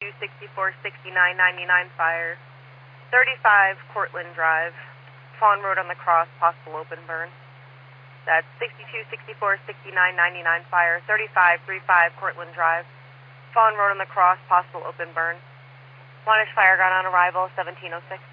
64, 69, 99 fire. 35 Cortland Drive, Fawn Road on the cross, possible open burn. That's 62, 64, 69, 99 fire. 35, 35 Cortland Drive, Fawn Road on the cross, possible open burn. Swannish fire gone on arrival, 1706.